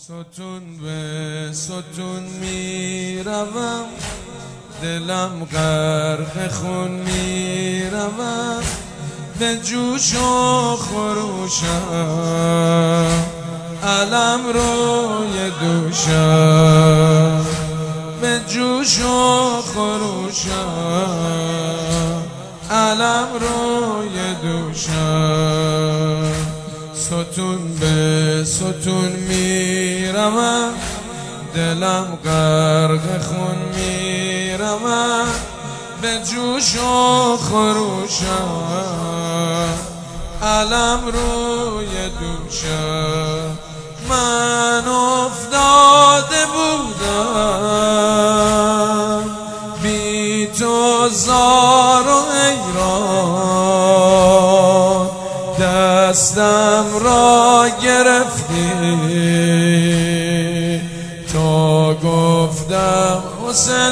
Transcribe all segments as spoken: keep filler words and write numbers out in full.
ستون به ستون می روم، دلم غرق خون می روم، به جوش و خروشم علم روی دوشم، به جوش و خروشم علم روی دوشم. ستون به ستون می روم، دلم غرق خون می روم، به جوش و خروشم علم روی دوشم. من افتاده بودم بی تو زار و حیران، دستم را گرفتی تا گفتم حسین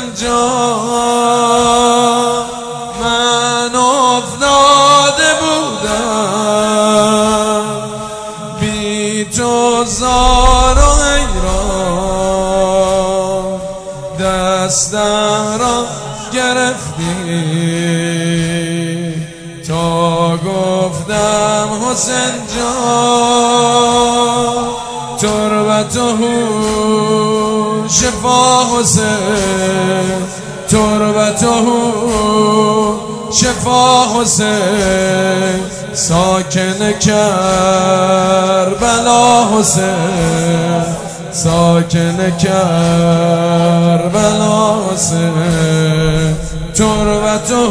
جان. من افتاده بودم بی تو زار و حیران، دستم را گرفتی تا گفتم حسین جان. تربته شفا حسین، تربته شفا حسین، ساکن کربلا حسین، ساکن کربلا حسین. تربته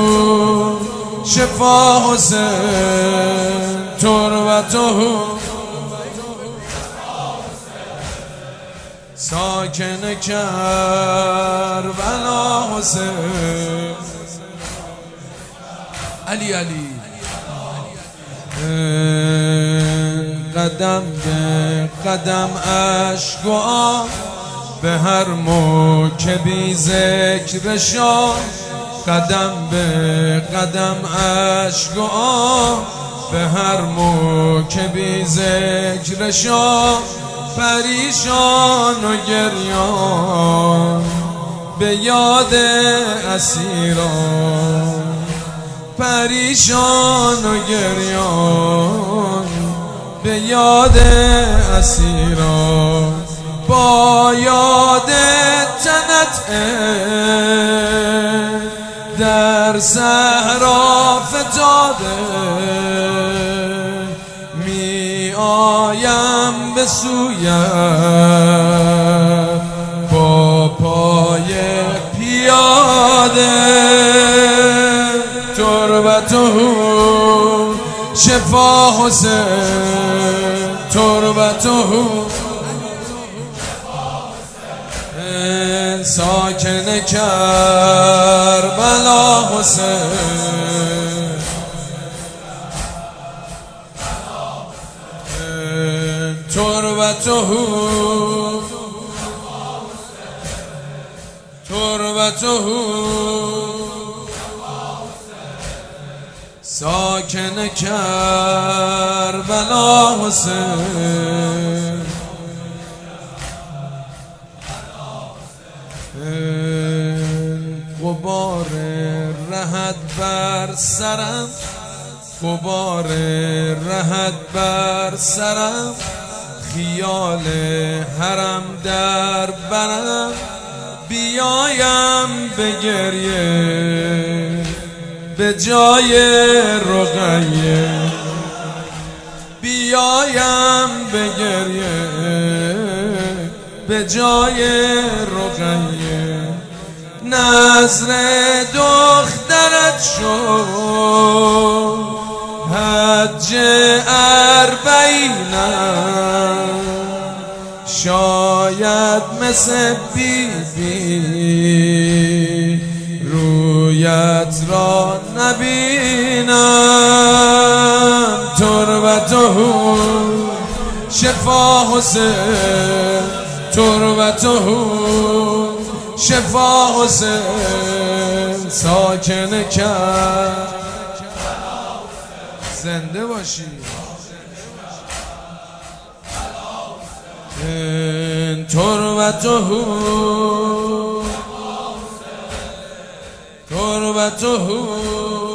شفا حسین، تربته ساکن کربلا حسین. علی علی قدم به قدم اشک و آه، به هر موکبی ذکر شاه. قدم به قدم اشک و آه، به هر موکبی ذکر شاه. پریشان و گریان به یاد اسیران، پریشان و گریان به یاد اسیران. با یاد تنت در صحرا فتاده، می آیم به سویت با پای پیاده. تربته شفا حسین، تربته ساکن کربلا حسین. تربته تربته ساکن کربلا حسین. غبار رهت بر سرم، غبار رهت بر سرم، خیال حرم در برم. بیایم به گریه به جای رقیه، بیایم به گریه به جای رقیه. نظر دخترت شد حج اربعینم، شاید مثل بی بی رویت را نبینم. تربته شفا حسین، تربته شفا حسین، ساکن کرد. زنده باشی. تربته تربته